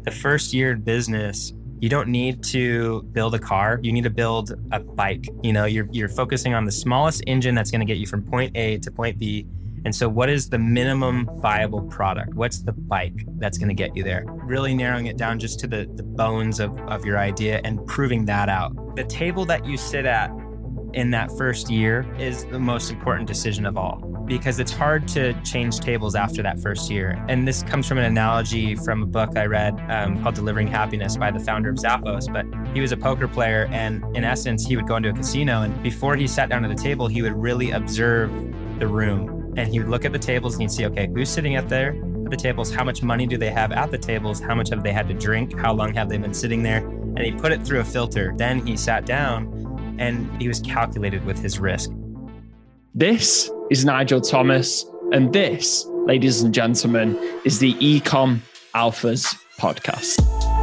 the first year in business, you don't need to build a car. You need to build a bike. You're focusing on the smallest engine that's going to get you from point A to point B. And so what is the minimum viable product? What's the bike that's going to get you there? Really narrowing it down just to the bones of your idea and proving that out. The table that you sit at in that first year is the most important decision of all, because it's hard to change tables after that first year. And this comes from an analogy from a book I read called Delivering Happiness by the founder of Zappos. But he was a poker player, and in essence, he would go into a casino, and before he sat down at the table, he would really observe the room. And he would look at the tables and he'd see, okay, who's sitting at the tables? How much money do they have at the tables? How much have they had to drink? How long have they been sitting there? And he put it through a filter. Then he sat down and he was calculated with his risk. This is Nigel Thomas, and this, ladies and gentlemen, is the Ecom Alphas podcast.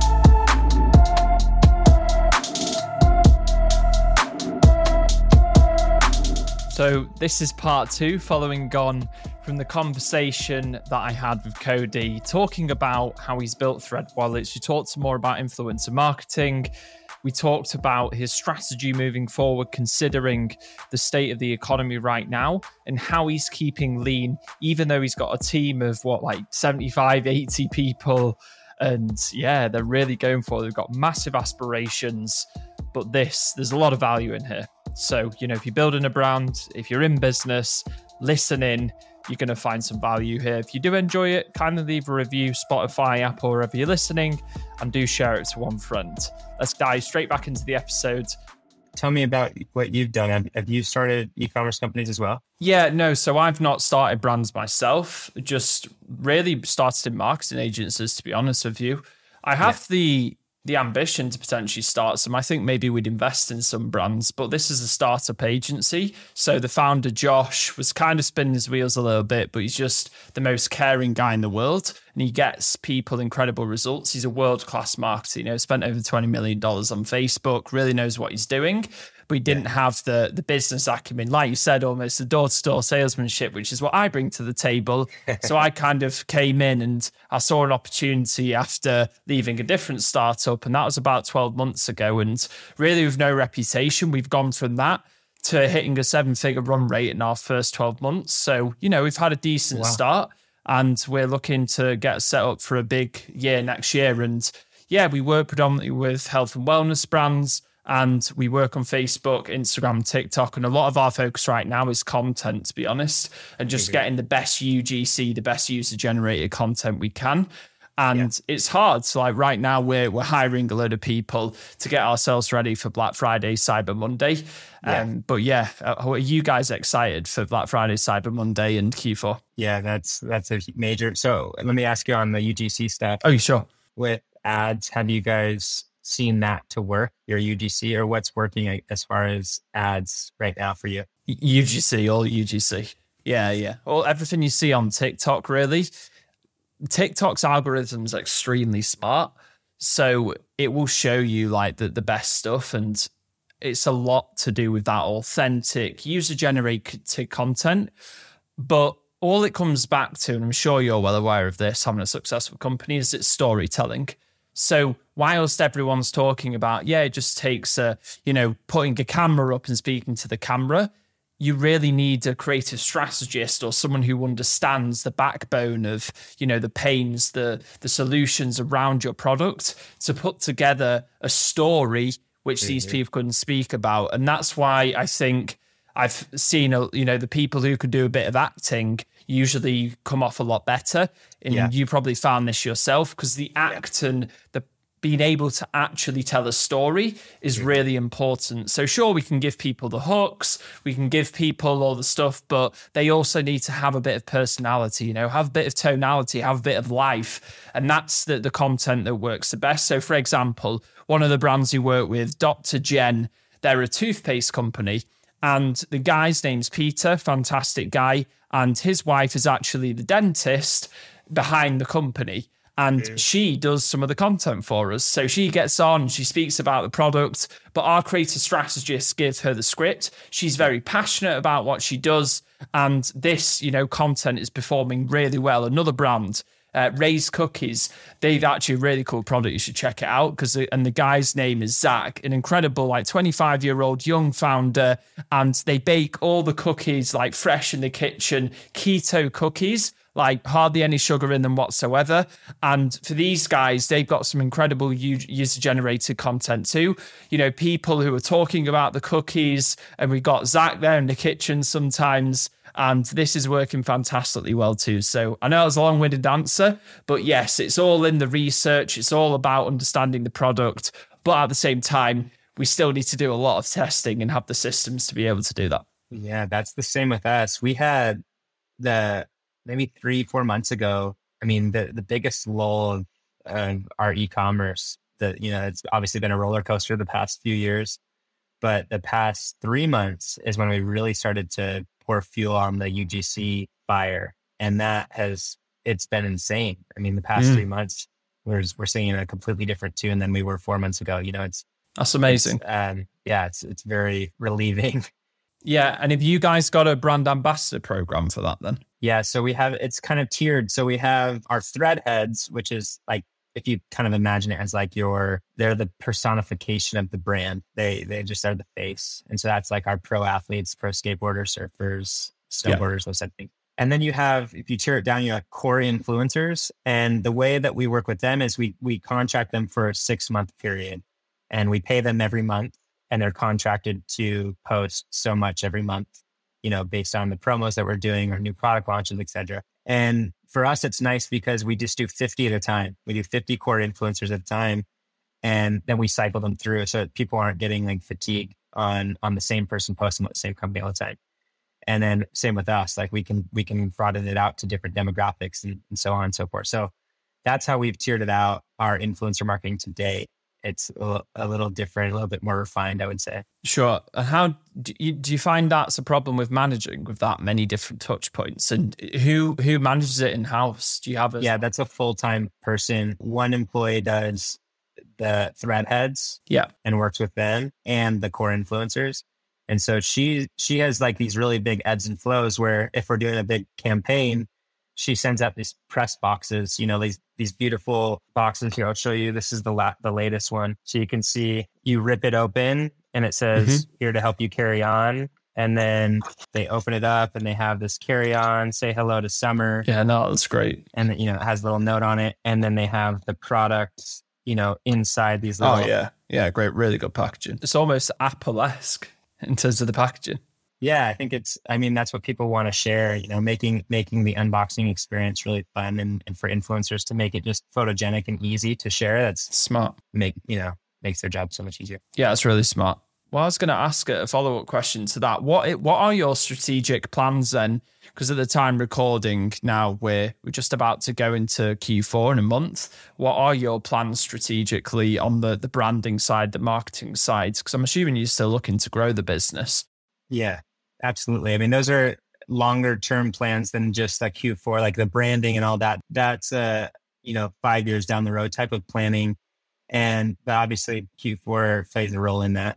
So this is part 2, following on from the conversation that I had with Cody, talking about how he's built Thread Wallets. We talked some more about influencer marketing. We talked about his strategy moving forward, considering the state of the economy right now, and how he's keeping lean, even though he's got a team of 75, 80 people. And yeah, they're really going for it. They've got massive aspirations, but there's a lot of value in here. So, if you're building a brand, if you're in business, listen in, you're going to find some value here. If you do enjoy it, kindly leave a review, Spotify, Apple, wherever you're listening, and do share it to one friend. Let's dive straight back into the episode. Tell me about what you've done. Have you started e-commerce companies as well? Yeah, no. So I've not started brands myself, just really started in marketing agencies, to be honest with you. I have the ambition to potentially start some. I think maybe we'd invest in some brands, but this is a startup agency. So the founder, Josh, was kind of spinning his wheels a little bit, but he's just the most caring guy in the world. And he gets people incredible results. He's a world-class marketer, spent over $20 million on Facebook, really knows what he's doing. But he didn't have the business acumen, like you said, almost the door-to-door salesmanship, which is what I bring to the table. So I kind of came in and I saw an opportunity after leaving a different startup, and that was about 12 months ago. And really, with no reputation, we've gone from that to hitting a 7-figure run rate in our first 12 months. So, we've had a decent start, and we're looking to get set up for a big year next year. And yeah, we work predominantly with health and wellness brands, and we work on Facebook, Instagram, TikTok, and a lot of our focus right now is content, to be honest, and just getting the best UGC, the best user-generated content we can. And it's hard. So right now we're hiring a load of people to get ourselves ready for Black Friday, Cyber Monday. But are you guys excited for Black Friday, Cyber Monday and Q4? Yeah, that's a major. So let me ask you on the UGC stuff. Oh, sure. With ads, have you guys seen that to work, your UGC, or what's working as far as ads right now for you? UGC, all UGC. Yeah. Well, everything you see on TikTok, really. TikTok's algorithm is extremely smart. So it will show you the best stuff. And it's a lot to do with that authentic user-generated content. But all it comes back to, and I'm sure you're well aware of this, having a successful company, is it's storytelling. So whilst everyone's talking about, it just takes putting a camera up and speaking to the camera, you really need a creative strategist or someone who understands the backbone of, the pains, the solutions around your product to put together a story which these people couldn't speak about. And that's why I think I've seen, the people who could do a bit of acting usually come off a lot better. And you probably found this yourself, because the act and the being able to actually tell a story is really important. So sure, we can give people the hooks, we can give people all the stuff, but they also need to have a bit of personality, have a bit of tonality, have a bit of life. And that's the content that works the best. So for example, one of the brands we work with, Dr. Jen, they're a toothpaste company. And the guy's name's Peter, fantastic guy. And his wife is actually the dentist behind the company. And she does some of the content for us. So she gets on, she speaks about the product, but our creative strategist gives her the script. She's very passionate about what she does. And this, content is performing really well. Another brand, Raised Cookies. They've actually a really cool product. You should check it out and the guy's name is Zach, an incredible 25-year-old young founder, and they bake all the cookies fresh in the kitchen, keto cookies. Hardly any sugar in them whatsoever. And for these guys, they've got some incredible user-generated content too. People who are talking about the cookies, and we've got Zach there in the kitchen sometimes. And this is working fantastically well too. So I know it was a long-winded answer, but yes, it's all in the research. It's all about understanding the product. But at the same time, we still need to do a lot of testing and have the systems to be able to do that. Yeah, that's the same with us. We had maybe 3-4 months ago, the biggest lull of our e-commerce, it's obviously been a roller coaster the past few years, but the past 3 months is when we really started to pour fuel on the UGC fire. And it's been insane. The past 3 months, we're singing a completely different tune than we were 4 months ago. That's amazing. It's very relieving. Yeah. And have you guys got a brand ambassador program for that then? Yeah. So it's kind of tiered. So we have our thread heads, which is if you kind of imagine it as they're the personification of the brand. They just are the face. And so that's our pro athletes, pro skateboarders, surfers, snowboarders, those type of things. And then you have, if you tear it down, you have core influencers. And the way that we work with them is we contract them for a 6-month period, and we pay them every month, and they're contracted to post so much every month, based on the promos that we're doing or new product launches, et cetera. And for us, it's nice because we just do 50 at a time. We do 50 core influencers at a time, and then we cycle them through so that people aren't getting fatigued on the same person posting about the same company all the time. And then same with us, we can broaden it out to different demographics and so on and so forth. So that's how we've tiered it out, our influencer marketing today. It's a little different, a little bit more refined, I would say. Sure. And how do you find that's a problem with managing with that many different touch points? And who manages it in-house? Do you have Yeah, that's a full-time person. One employee does the thread heads and works with them and the core influencers. And so she has these really big ebbs and flows where if we're doing a big campaign, she sends out these press boxes, these beautiful boxes. Here, I'll show you. This is the latest one. So you can see, you rip it open and it says, here to help you carry on. And then they open it up and they have this carry on, say hello to summer. Yeah, no, that's great. And it has a little note on it. And then they have the products, inside these little. Oh, yeah. Yeah, great. Really good packaging. It's almost Apple-esque in terms of the packaging. Yeah, I think that's what people want to share, making the unboxing experience really fun and for influencers to make it just photogenic and easy to share. That's smart. Makes their job so much easier. Yeah, it's really smart. Well, I was going to ask a follow-up question to that. What are your strategic plans then? Because at the time recording now, we're just about to go into Q4 in a month. What are your plans strategically on the branding side, the marketing side? Because I'm assuming you're still looking to grow the business. Yeah. Absolutely. Those are longer term plans than just Q4, the branding and all that. That's 5 years down the road type of planning. And obviously Q4 plays a role in that.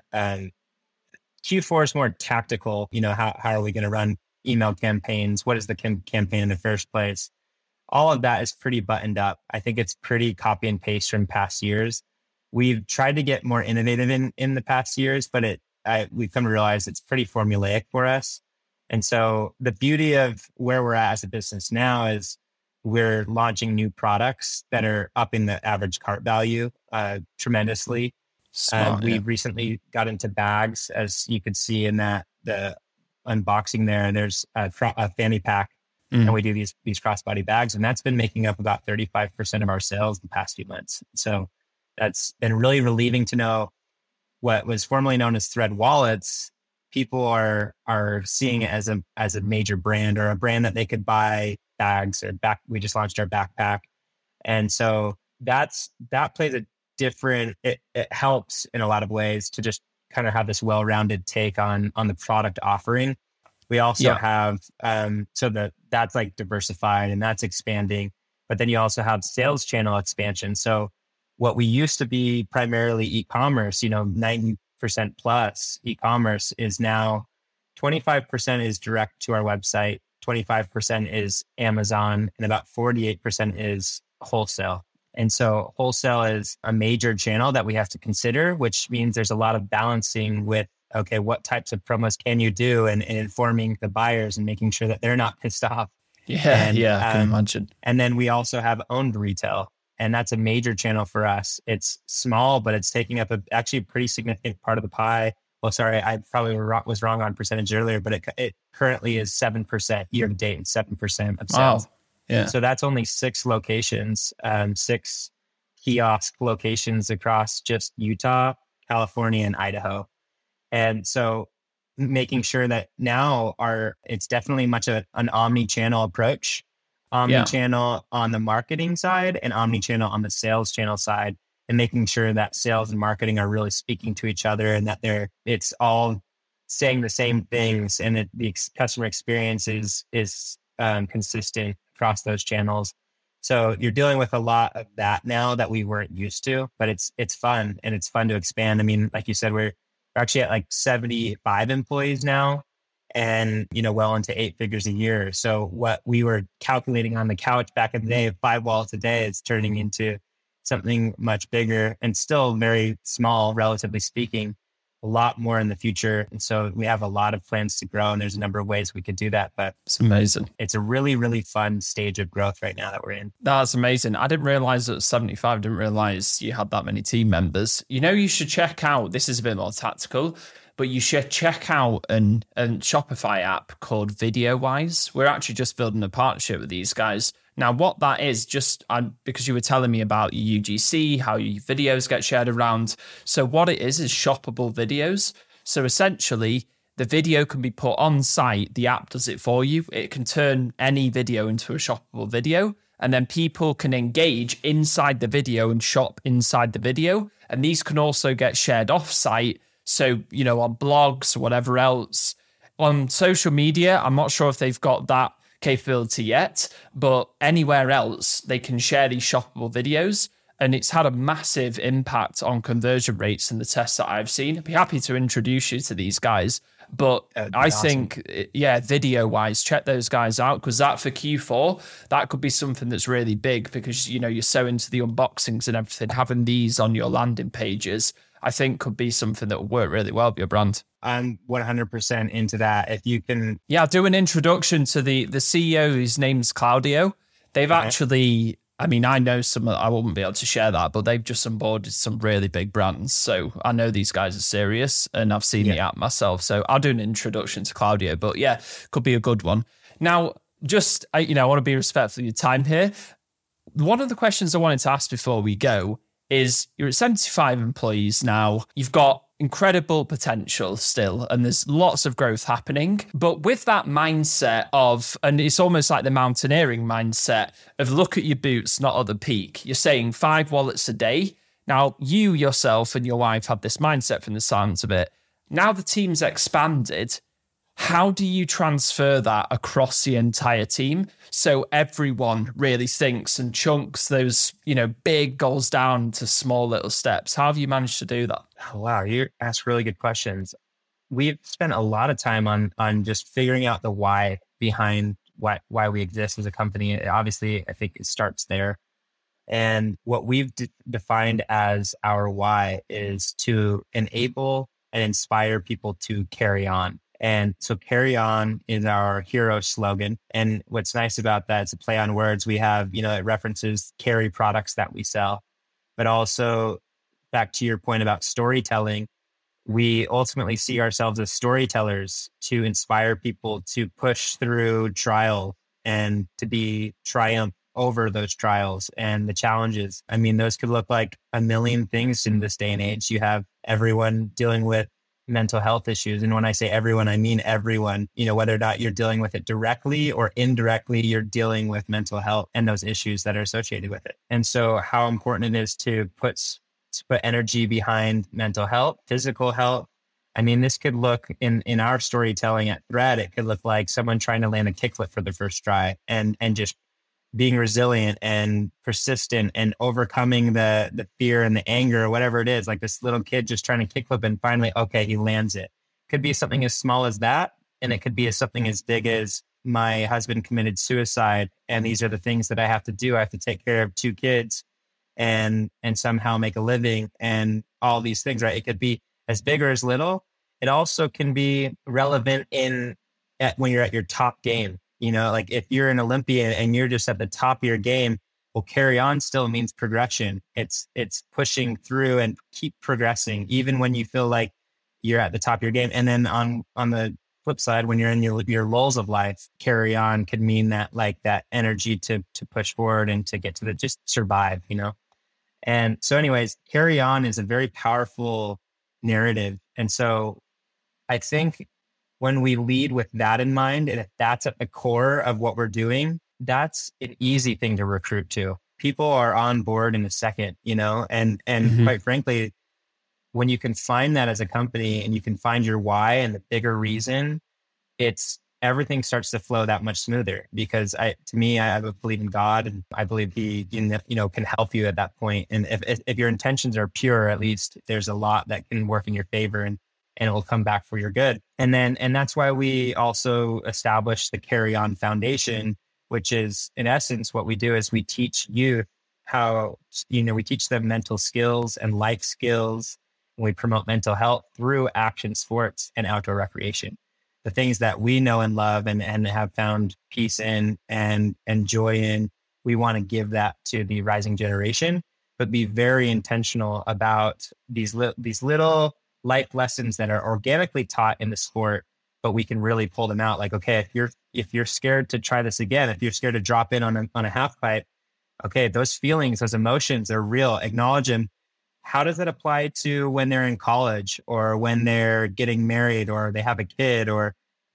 Q4 is more tactical. How are we going to run email campaigns? What is the campaign in the first place? All of that is pretty buttoned up. I think it's pretty copy and paste from past years. We've tried to get more innovative in the past years, but we've come to realize it's pretty formulaic for us. And so the beauty of where we're at as a business now is we're launching new products that are upping the average cart value tremendously. We recently got into bags, as you could see in the unboxing there. There's a fanny pack, and we do these crossbody bags, and that's been making up about 35% of our sales in the past few months. So that's been really relieving to know. What was formerly known as Thread wallets, people are seeing it as a major brand or a brand that they could buy bags or we just launched our backpack. And so that plays a different, it helps in a lot of ways to just kind of have this well-rounded take on the product offering. We also have, that's diversified and that's expanding, but then you also have sales channel expansion. So what we used to be primarily e-commerce, 90% plus e-commerce is now 25% is direct to our website, 25% is Amazon, and about 48% is wholesale. And so wholesale is a major channel that we have to consider, which means there's a lot of balancing with, okay, what types of promos can you do, and informing the buyers and making sure that they're not pissed off. Yeah, I can imagine. And then we also have owned retail, and that's a major channel for us. It's small, but it's taking up actually a pretty significant part of the pie. Well, sorry, I probably was wrong on percentage earlier, but it currently is 7% year to date and 7% of sales. Wow. Yeah. So that's only 6 locations, 6 kiosk locations across just Utah, California, and Idaho. And so making sure that now it's definitely much an omni-channel approach, omni-channel on the marketing side and omni-channel on the sales channel side, and making sure that sales and marketing are really speaking to each other, and that it's all saying the same things, and the customer experience is consistent across those channels. So you're dealing with a lot of that now that we weren't used to, but it's fun, and it's fun to expand. I mean, like you said, we're actually at like 75 employees now, and, well into 8 figures a year. So what we were calculating on the couch back in the day of 5 walls a day is turning into something much bigger, and still very small, relatively speaking. A lot more in the future. And so we have a lot of plans to grow, and there's a number of ways we could do that. But it's amazing. It's a really, really fun stage of growth right now that we're in. That's amazing. I didn't realize it was 75. Didn't realize you had that many team members. You should check out, this is a bit more tactical, but you should check out a Shopify app called VideoWise. We're actually just building a partnership with these guys. Now, what that is, because you were telling me about your UGC, how your videos get shared around. So what it is shoppable videos. So essentially, the video can be put on site. The app does it for you. It can turn any video into a shoppable video. And then people can engage inside the video and shop inside the video. And these can also get shared off-site. So, on blogs or whatever else. On social media, I'm not sure if they've got that capability yet, but anywhere else they can share these shoppable videos, and it's had a massive impact on conversion rates in the tests that I've seen. I'd be happy to introduce you to these guys, but I think VideoWise, check those guys out, because that for Q4, that could be something that's really big, because you're so into the unboxings and everything. Having these on your landing pages, I think could be something that will work really well with your brand. I'm 100% into that. If you can... Yeah, do an introduction to the CEO, whose name's Claudio. They've actually, I know some, I wouldn't be able to share that, but they've just onboarded some really big brands. So I know these guys are serious, and I've seen the app myself. So I'll do an introduction to Claudio, but yeah, could be a good one. Now, I want to be respectful of your time here. One of the questions I wanted to ask before we go is, you're at 75 employees now. You've got incredible potential still, and there's lots of growth happening. But with that mindset and it's almost like the mountaineering mindset of look at your boots, not at the peak. You're saying 5 wallets a day. Now, you yourself and your wife have this mindset from the sounds of it. Now the team's expanded. How do you transfer that across the entire team so everyone really thinks and chunks those, big goals down to small little steps? How have you managed to do that? Oh, wow, you ask really good questions. We've spent a lot of time on just figuring out the why behind why we exist as a company. Obviously, I think it starts there. And what we've defined as our why is to enable and inspire people to carry on. And so carry on is our hero slogan. And what's nice about that, it's a play on words. We have, it references carry products that we sell, but also back to your point about storytelling, we ultimately see ourselves as storytellers to inspire people to push through trial and to be triumph over those trials and the challenges. Those could look like a million things in this day and age. You have everyone dealing with mental health issues. And when I say everyone, I mean everyone, whether or not you're dealing with it directly or indirectly, you're dealing with mental health and those issues that are associated with it. And so how important it is to put energy behind mental health, physical health. This could look in our storytelling at Thread, it could look like someone trying to land a kickflip for the first try and just being resilient and persistent and overcoming the fear and the anger or whatever it is, like this little kid just trying to kickflip and finally, okay, he lands it. Could be something as small as that. And it could be something as big as my husband committed suicide and these are the things that I have to do. I have to take care of 2 kids and somehow make a living and all these things, right? It could be as big or as little. It also can be relevant when you're at your top game. Like if you're an Olympian and you're just at the top of your game, well, carry on still means progression. It's pushing through and keep progressing, even when you feel like you're at the top of your game. And then on the flip side, when you're in your lulls of life, carry on could mean that like that energy to push forward and to get to just survive, And so anyways, carry on is a very powerful narrative. And so I think when we lead with that in mind, and if that's at the core of what we're doing, that's an easy thing to recruit to. People are on board in a second, and quite frankly, when you can find that as a company and you can find your why and the bigger reason, everything starts to flow that much smoother because I believe in God and I believe he, can help you at that point. And if your intentions are pure, at least there's a lot that can work in your favor and it will come back for your good. And that's why we also established the Carry On Foundation, which is in essence, what we do is we teach youth how, we teach them mental skills and life skills. And we promote mental health through action sports and outdoor recreation. The things that we know and love and have found peace in and joy in, we want to give that to the rising generation, but be very intentional about these little life lessons that are organically taught in the sport, but we can really pull them out. Like, okay, if you're scared to try this again, if you're scared to drop in on a half pipe, okay, those feelings, those emotions are real. Acknowledge them. How does that apply to when they're in college or when they're getting married or they have a kid or,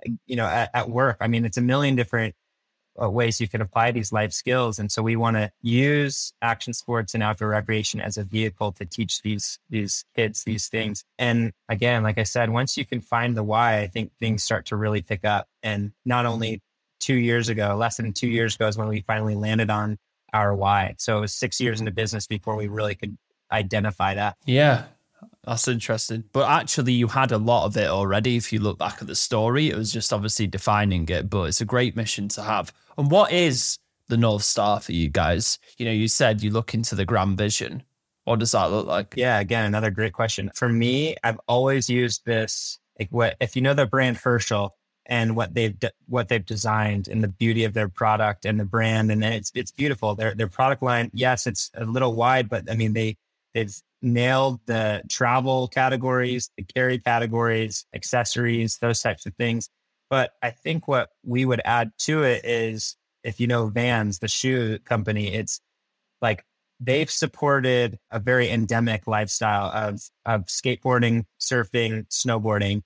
at work? I mean, it's a million different ways you can apply these life skills. And so we want to use action sports and outdoor recreation as a vehicle to teach these kids these things. And again, like I said, once you can find the why, I think things start to really pick up. And not only 2 years ago, less than 2 years ago is when we finally landed on our why. So it was 6 years into business before we really could identify that. Yeah, that's interesting. But actually, you had a lot of it already. If you look back at the story, it was just obviously defining it, but it's a great mission to have. And what is the North Star for you guys? You said you look into the grand vision. What does that look like? Yeah, again, another great question. For me, I've always used this, if you know the brand Herschel and what they've designed and the beauty of their product and the brand, and it's beautiful. Their product line, yes, it's a little wide, but I mean, they've nailed the travel categories, the carry categories, accessories, those types of things. But I think what we would add to it is, if you know Vans, the shoe company, it's like they've supported a very endemic lifestyle of skateboarding, surfing, snowboarding,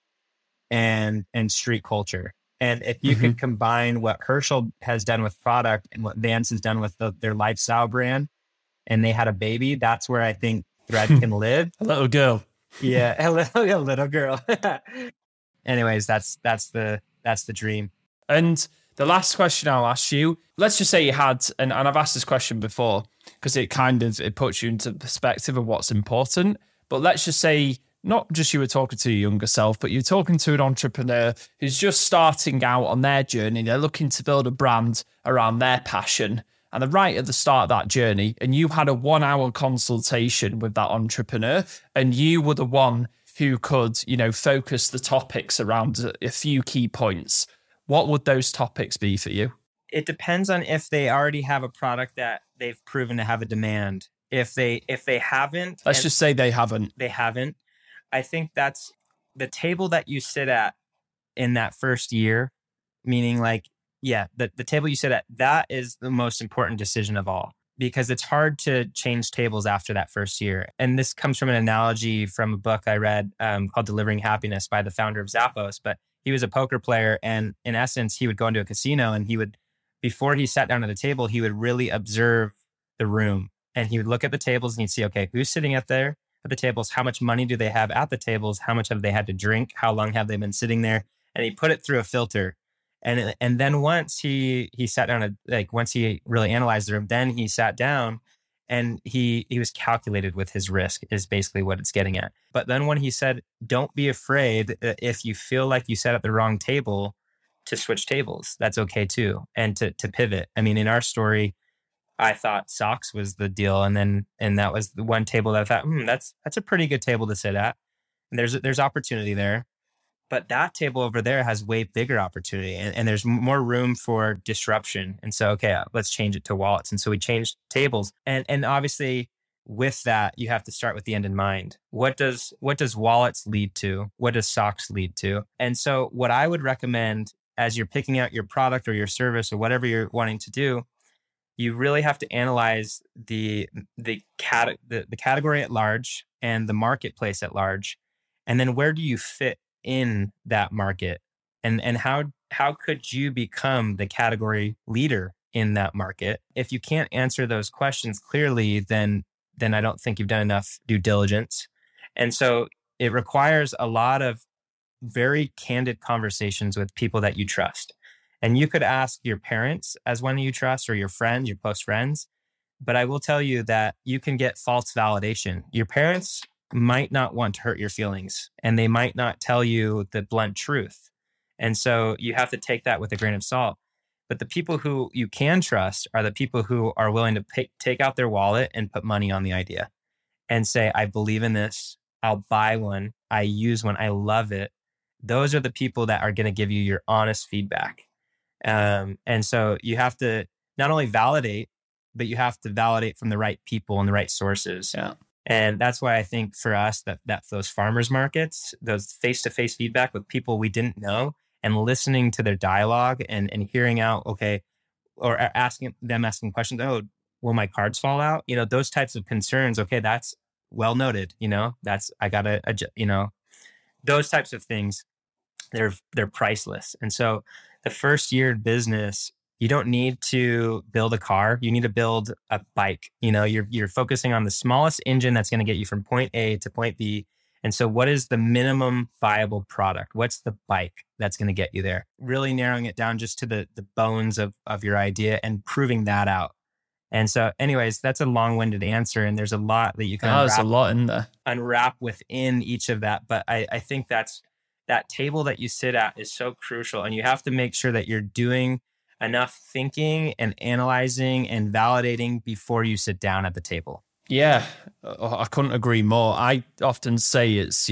and street culture. And if you could combine what Herschel has done with product and what Vans has done with their lifestyle brand, and they had a baby, that's where I think Thread can live. A little girl. Yeah, a little girl. Anyways, that's the dream. And the last question I'll ask you, let's just say you had, and I've asked this question before because it puts you into perspective of what's important. But let's just say not just you were talking to your younger self, but you're talking to an entrepreneur who's just starting out on their journey. They're looking to build a brand around their passion. And they're right at the start of that journey. And you had a 1-hour consultation with that entrepreneur. And you were the one who could, focus the topics around a few key points. What would those topics be for you? It depends on if they already have a product that they've proven to have a demand. If they haven't, let's just say they haven't. I think that's the table that you sit at in that first year, meaning like, yeah, the table you sit at, that is the most important decision of all, because it's hard to change tables after that first year. And this comes from an analogy from a book I read called Delivering Happiness by the founder of Zappos. But he was a poker player. And in essence, he would go into a casino and before he sat down at the table, he would really observe the room. And he would look at the tables and he'd see, okay, who's sitting at the tables? How much money do they have at the tables? How much have they had to drink? How long have they been sitting there? And he put it through a filter. And then once he sat down, once he really analyzed the room, then he sat down and he was calculated with his risk is basically what it's getting at. But then when he said, don't be afraid if you feel like you sat at the wrong table, to switch tables. That's okay too. And to pivot. I mean, in our story, I thought socks was the deal. And that was the one table that I thought, that's a pretty good table to sit at. And there's opportunity there. But that table over there has way bigger opportunity and there's more room for disruption. And so, okay, let's change it to wallets. And so we changed tables. And obviously with that, you have to start with the end in mind. What does wallets lead to? What does socks lead to? And so what I would recommend as you're picking out your product or your service or whatever you're wanting to do, you really have to analyze the category at large and the marketplace at large. And then where do you fit in that market? And how could you become the category leader in that market? If you can't answer those questions clearly, then I don't think you've done enough due diligence. And so it requires a lot of very candid conversations with people that you trust. And you could ask your parents as one you trust or your friends, your close friends. But I will tell you that you can get false validation. Your parents might not want to hurt your feelings and they might not tell you the blunt truth. And so you have to take that with a grain of salt. But the people who you can trust are the people who are willing to take out their wallet and put money on the idea and say, I believe in this. I'll buy one. I use one. I love it. Those are the people that are going to give you your honest feedback. And so you have to not only validate, but you have to validate from the right people and the right sources. Yeah. And that's why I think for us that those farmers markets, those face-to-face feedback with people we didn't know and listening to their dialogue and hearing out, okay, or asking questions, oh, will my cards fall out? You know, those types of concerns. Okay, that's well noted. You know, those types of things, they're priceless. And so the first year in business, you don't need to build a car. You need to build a bike. You know, you're focusing on the smallest engine that's going to get you from point A to point B. And so what is the minimum viable product? What's the bike that's going to get you there? Really narrowing it down just to the bones of your idea and proving that out. And so anyways, that's a long-winded answer. And there's a lot that you can there's a lot in there. Unwrap within each of that. But I think that table that you sit at is so crucial. And you have to make sure that you're doing enough thinking and analyzing and validating before you sit down at the table. Yeah, I couldn't agree more. I often say it's,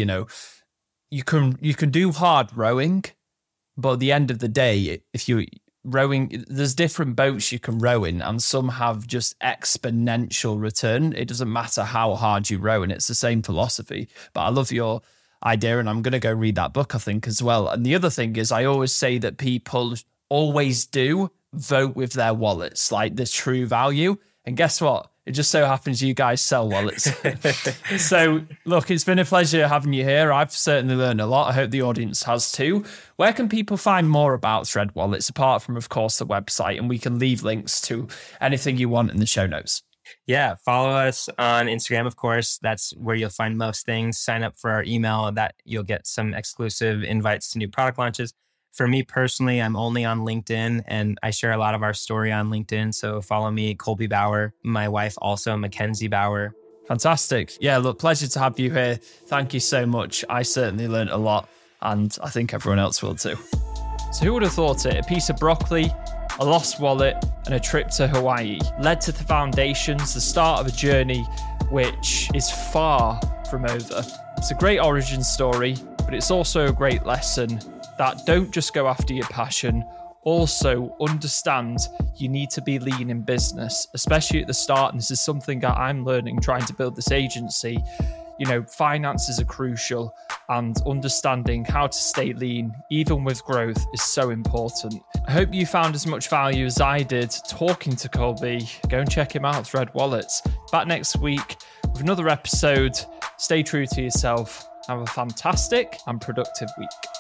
you can do hard rowing, but at the end of the day, if you rowing, there's different boats you can row in and some have just exponential return. It doesn't matter how hard you row, and it's the same philosophy. But I love your idea and I'm going to go read that book, I think, as well. And the other thing is I always say that people always do vote with their wallets, like the true value. And guess what? It just so happens you guys sell wallets. So, look, it's been a pleasure having you here. I've certainly learned a lot. I hope the audience has too. Where can people find more about Thread Wallets, apart from, of course, the website? And we can leave links to anything you want in the show notes. Yeah, follow us on Instagram, of course. That's where you'll find most things. Sign up for our email. That you'll get some exclusive invites to new product launches. For me personally, I'm only on LinkedIn and I share a lot of our story on LinkedIn. So follow me, Colby Bauer, my wife also, Mackenzie Bauer. Fantastic. Yeah, look, pleasure to have you here. Thank you so much. I certainly learned a lot and I think everyone else will too. So who would have thought it? A piece of broccoli, a lost wallet and a trip to Hawaii led to the foundations, the start of a journey which is far from over. It's a great origin story, but it's also a great lesson that don't just go after your passion, also understand you need to be lean in business, especially at the start. And this is something that I'm learning trying to build this agency. Finances are crucial and understanding how to stay lean, even with growth, is so important. I hope you found as much value as I did talking to Colby. Go and check him out, Thread Wallets. Back next week with another episode. Stay true to yourself. Have a fantastic and productive week.